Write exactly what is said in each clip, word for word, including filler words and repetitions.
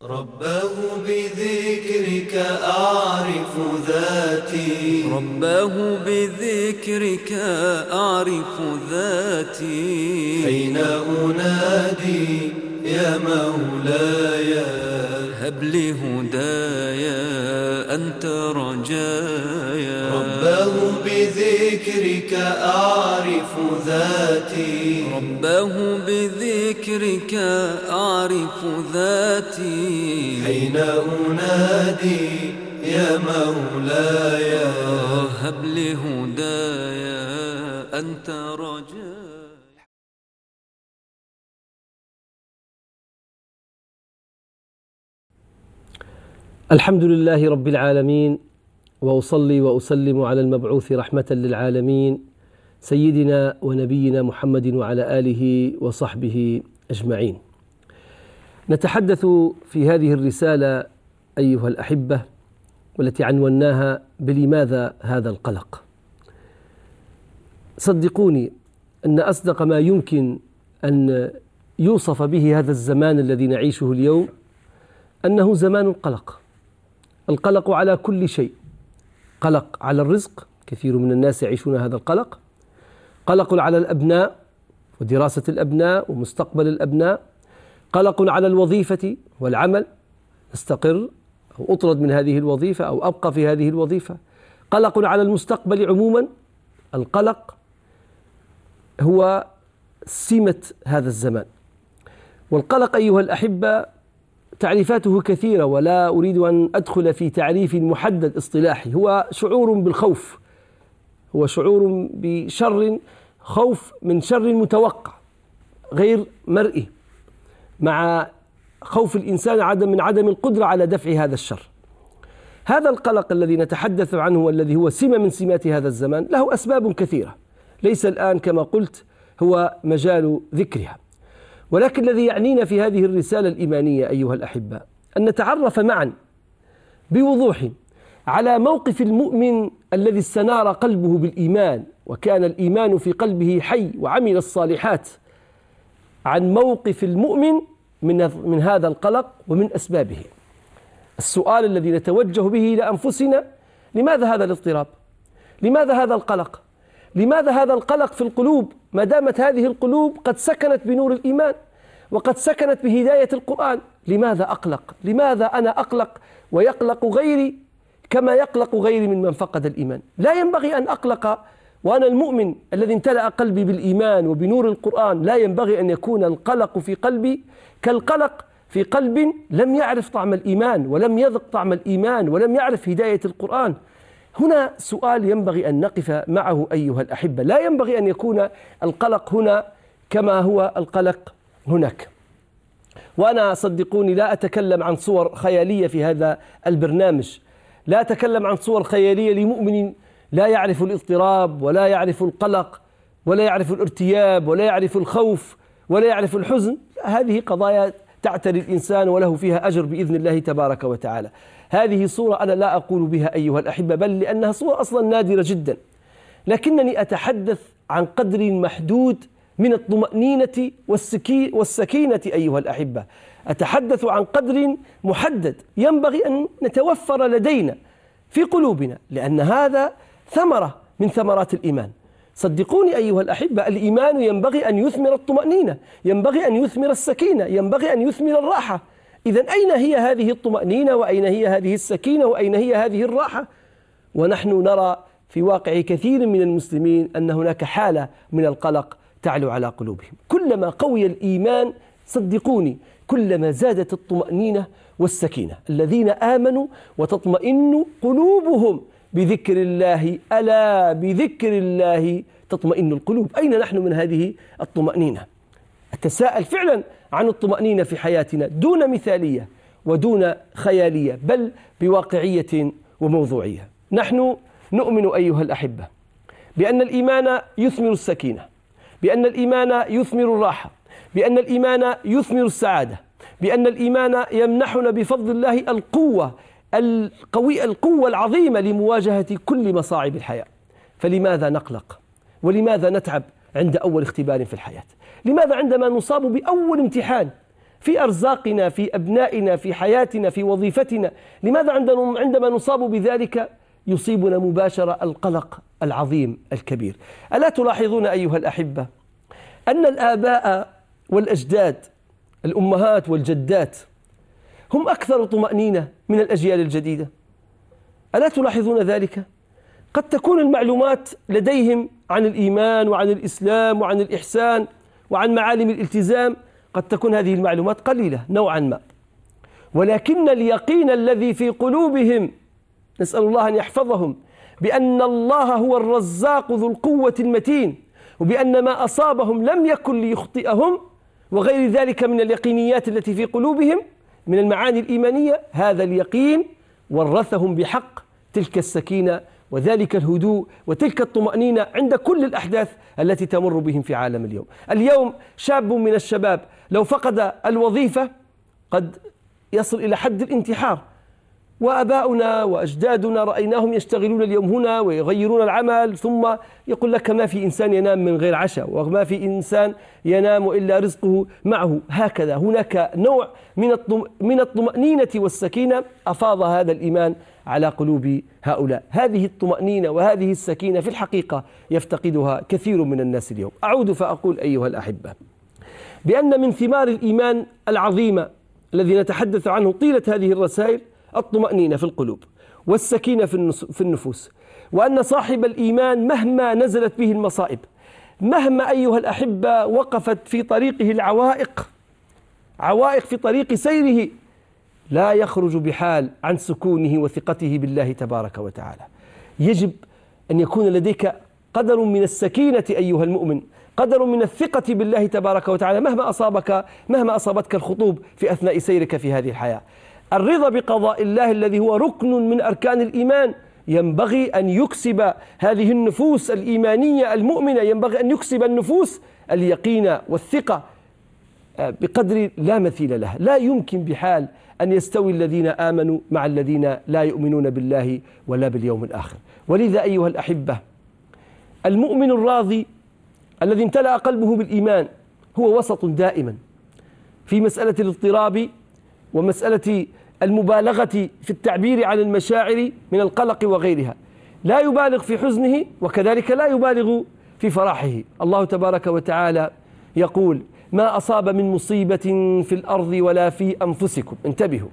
رباه بذكرك أعرف ذاتي، رباه بذكرك أعرف ذاتي، حين أنادي يا مولاي هب لي هدايا أنت رجايا. رباه بذكرك أعرف ذاتي، رباه بذكرك أعرف ذاتي، حين أنادي يا مولاي هب لي هدايا أنت رجايا. الحمد لله رب العالمين، وأصلي وأسلم على المبعوث رحمة للعالمين سيدنا ونبينا محمد وعلى آله وصحبه أجمعين. نتحدث في هذه الرسالة أيها الأحبة، والتي عنوناها بلماذا هذا القلق. صدقوني أن أصدق ما يمكن أن يوصف به هذا الزمان الذي نعيشه اليوم أنه زمان القلق. القلق على كل شيء، قلق على الرزق، كثير من الناس يعيشون هذا القلق، قلق على الأبناء ودراسة الأبناء ومستقبل الأبناء، قلق على الوظيفة والعمل، استقر أو أطرد من هذه الوظيفة أو أبقى في هذه الوظيفة، قلق على المستقبل عموما. القلق هو سمة هذا الزمان. والقلق أيها الأحبة تعريفاته كثيرة، ولا أريد أن أدخل في تعريف محدد اصطلاحي. هو شعور بالخوف، هو شعور بشر، خوف من شر متوقع غير مرئي، مع خوف الإنسان عدم من عدم القدرة على دفع هذا الشر. هذا القلق الذي نتحدث عنه والذي هو سمة من سمات هذا الزمان له أسباب كثيرة، ليس الآن كما قلت هو مجال ذكرها. ولكن الذي يعنينا في هذه الرسالة الإيمانية أيها الأحبة أن نتعرف معا بوضوح على موقف المؤمن الذي استنار قلبه بالإيمان وكان الإيمان في قلبه حي وعمل الصالحات، عن موقف المؤمن من من هذا القلق ومن أسبابه. السؤال الذي نتوجه به إلى أنفسنا: لماذا هذا الاضطراب؟ لماذا هذا القلق؟ لماذا هذا القلق في القلوب ما دامت هذه القلوب قد سكنت بنور الإيمان وقد سكنت بهداية القرآن؟ لماذا أقلق؟ لماذا أنا أقلق ويقلق غيري كما يقلق غيري من من فقد الإيمان؟ لا ينبغي أن أقلق وأنا المؤمن الذي امتلأ قلبي بالإيمان وبنور القرآن. لا ينبغي أن يكون القلق في قلبي كالقلق في قلب لم يعرف طعم الإيمان ولم يذق طعم الإيمان ولم يعرف هداية القرآن. هنا سؤال ينبغي أن نقف معه أيها الأحبة. لا ينبغي أن يكون القلق هنا كما هو القلق هناك. وأنا صدقوني لا أتكلم عن صور خيالية في هذا البرنامج، لا أتكلم عن صور خيالية لمؤمن لا يعرف الاضطراب ولا يعرف القلق ولا يعرف الارتياب ولا يعرف الخوف ولا يعرف الحزن. هذه قضايا تعتري الإنسان وله فيها أجر بإذن الله تبارك وتعالى. هذه صورة أنا لا أقول بها أيها الأحبة، بل لأنها صورة أصلا نادرة جدا، لكنني أتحدث عن قدر محدود من الطمأنينة والسكينة أيها الأحبة. أتحدث عن قدر محدد ينبغي أن نتوفر لدينا في قلوبنا، لأن هذا ثمرة من ثمرات الإيمان. صدقوني أيها الأحبة، الإيمان ينبغي أن يثمر الطمأنينة، ينبغي أن يثمر السكينة، ينبغي أن يثمر الراحة. إذن أين هي هذه الطمأنينة وأين هي هذه السكينة وأين هي هذه الراحة؟ ونحن نرى في واقع كثير من المسلمين أن هناك حالة من القلق تعلو على قلوبهم. كلما قوي الإيمان صدقوني كلما زادت الطمأنينة والسكينة. الذين آمنوا وتطمئن قلوبهم بذكر الله، ألا بذكر الله تطمئن القلوب. أين نحن من هذه الطمأنينة؟ أتساءل فعلا عن الطمأنينة في حياتنا دون مثالية ودون خيالية، بل بواقعية وموضوعية. نحن نؤمن أيها الأحبة بأن الإيمان يثمر السكينة، بأن الإيمان يثمر الراحة، بأن الإيمان يثمر السعادة، بأن الإيمان يمنحنا بفضل الله القوة القوية القوة العظيمة لمواجهة كل مصاعب الحياة. فلماذا نقلق؟ ولماذا نتعب عند أول اختبار في الحياة؟ لماذا عندما نصاب بأول امتحان في أرزاقنا، في أبنائنا، في حياتنا، في وظيفتنا. لماذا عندما نصاب بذلك يصيبنا مباشرة القلق العظيم الكبير؟ ألا تلاحظون أيها الأحبة أن الآباء والأجداد، الأمهات والجدات، هم أكثر طمأنينة من الأجيال الجديدة؟ ألا تلاحظون ذلك؟ قد تكون المعلومات لديهم عن الإيمان وعن الإسلام وعن الإحسان وعن معالم الالتزام، قد تكون هذه المعلومات قليلة نوعا ما، ولكن اليقين الذي في قلوبهم، نسأل الله أن يحفظهم، بأن الله هو الرزاق ذو القوة المتين، وبأن ما أصابهم لم يكن ليخطئهم، وغير ذلك من اليقينيات التي في قلوبهم من المعاني الإيمانية، هذا اليقين ورثهم بحق تلك السكينة وذلك الهدوء وتلك الطمأنينة عند كل الأحداث التي تمر بهم في عالم اليوم. اليوم شاب من الشباب لو فقد الوظيفة قد يصل إلى حد الانتحار، وأباؤنا وأجدادنا رأيناهم يشتغلون اليوم هنا ويغيرون العمل، ثم يقول لك ما في إنسان ينام من غير عشاء، وما في إنسان ينام إلا رزقه معه. هكذا هناك نوع من الطمأنينة والسكينة أفاض هذا الإيمان على قلوب هؤلاء. هذه الطمأنينة وهذه السكينة في الحقيقة يفتقدها كثير من الناس اليوم. أعود فأقول أيها الأحبة بأن من ثمار الإيمان العظيمة الذي نتحدث عنه طيلة هذه الرسائل الطمأنينة في القلوب والسكينة في النفوس، وأن صاحب الإيمان مهما نزلت به المصائب، مهما أيها الأحبة وقفت في طريقه العوائق، عوائق في طريق سيره، لا يخرج بحال عن سكونه وثقته بالله تبارك وتعالى. يجب أن يكون لديك قدر من السكينة أيها المؤمن، قدر من الثقة بالله تبارك وتعالى مهما أصابك مهما أصابتك الخطوب في أثناء سيرك في هذه الحياة. الرضا بقضاء الله الذي هو ركن من أركان الإيمان ينبغي أن يكسب هذه النفوس الإيمانية المؤمنة، ينبغي أن يكسب النفوس اليقين والثقة بقدر لا مثيل له. لا يمكن بحال أن يستوي الذين آمنوا مع الذين لا يؤمنون بالله ولا باليوم الآخر. ولذا أيها الأحبة المؤمن الراضي الذي امتلأ قلبه بالإيمان هو وسط دائما في مسألة الاضطراب ومسألة المبالغة في التعبير عن المشاعر من القلق وغيرها. لا يبالغ في حزنه وكذلك لا يبالغ في فرحه. الله تبارك وتعالى يقول ما أصاب من مصيبة في الأرض ولا في أنفسكم، انتبهوا،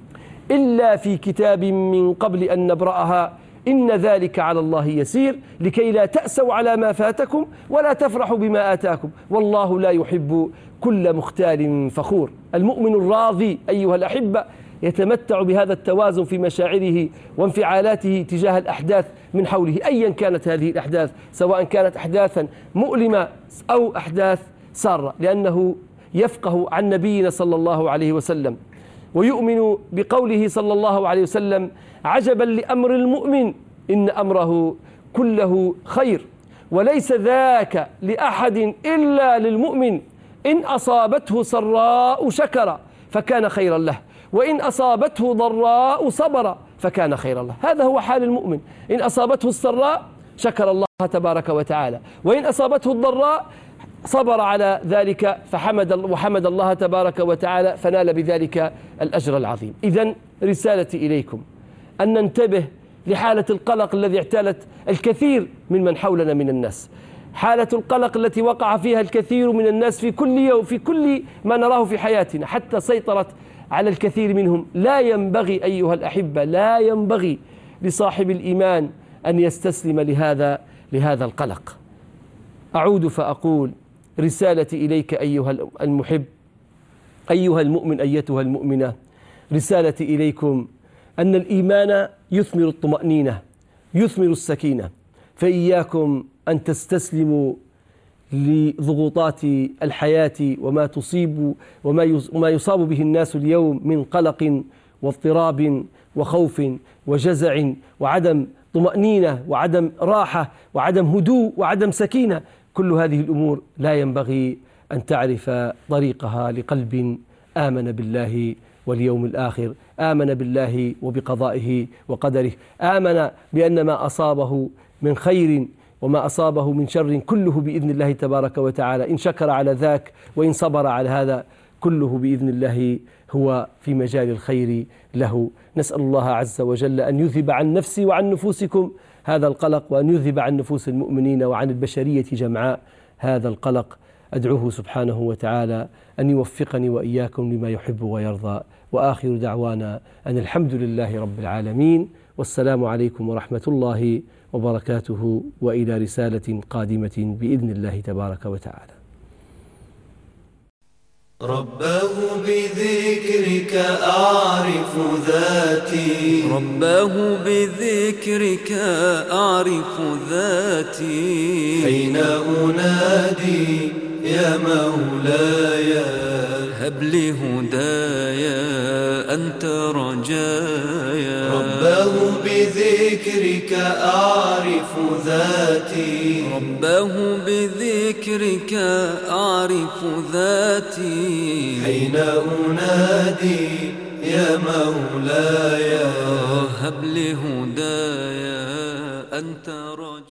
إلا في كتاب من قبل أن نبرأها إن ذلك على الله يسير لكي لا تأسوا على ما فاتكم ولا تفرحوا بما آتاكم والله لا يحب كل مختال فخور. المؤمن الراضي أيها الأحبة يتمتع بهذا التوازن في مشاعره وانفعالاته تجاه الأحداث من حوله أيا كانت هذه الأحداث، سواء كانت أحداثا مؤلمة أو أحداث سارة، لأنه يفقه عن نبينا صلى الله عليه وسلم ويؤمن بقوله صلى الله عليه وسلم عجبا لأمر المؤمن إن أمره كله خير وليس ذاك لأحد إلا للمؤمن إن أصابته سراء شكر فكان خيرا له وإن أصابته ضراء صبر فكان خيرا له. هذا هو حال المؤمن، إن أصابته السراء شكر الله تبارك وتعالى، وإن أصابته الضراء صبر على ذلك فحمد وحمد الله تبارك وتعالى فنال بذلك الأجر العظيم. إذن رسالتي إليكم أن ننتبه لحالة القلق الذي اعتالت الكثير من من حولنا من الناس، حالة القلق التي وقع فيها الكثير من الناس في كل يوم في كل ما نراه في حياتنا حتى سيطرت على الكثير منهم. لا ينبغي أيها الأحبة لا ينبغي لصاحب الإيمان أن يستسلم لهذا لهذا القلق. أعود فأقول رسالتي إليك أيها المحب، أيها المؤمن، أيتها المؤمنة، رسالتي إليكم أن الإيمان يثمر الطمأنينة، يثمر السكينة، فإياكم أن تستسلموا لضغوطات الحياة وما تصيب وما يصاب به الناس اليوم من قلق واضطراب وخوف وجزع وعدم طمأنينة وعدم راحة وعدم هدوء وعدم سكينة. كل هذه الأمور لا ينبغي أن تعرف طريقها لقلب آمن بالله واليوم الآخر، آمن بالله وبقضائه وقدره، آمن بأن ما أصابه من خير وما أصابه من شر كله بإذن الله تبارك وتعالى، إن شكر على ذاك وإن صبر على هذا كله بإذن الله هو في مجال الخير له. نسأل الله عز وجل أن يذهب عن نفسي وعن نفوسكم هذا القلق، وأن يذهب عن نفوس المؤمنين وعن البشرية جمعاء هذا القلق. أدعوه سبحانه وتعالى أن يوفقني وإياكم لما يحب ويرضى، وآخر دعوانا أن الحمد لله رب العالمين، والسلام عليكم ورحمة الله وبركاته، وإلى رسالة قادمة بإذن الله تبارك وتعالى. رباه بذكرك أعرف ذاتي، رباه بذكرك أعرف ذاتي، حين أنادي يا مولاي هب لي هدايا أنت رجايا. رباه بذكرك أعرف ذاتي، رباه بذكرك أعرف ذاتي، حين أنادي يا مولاي هب لي هدايا أنت رجايا.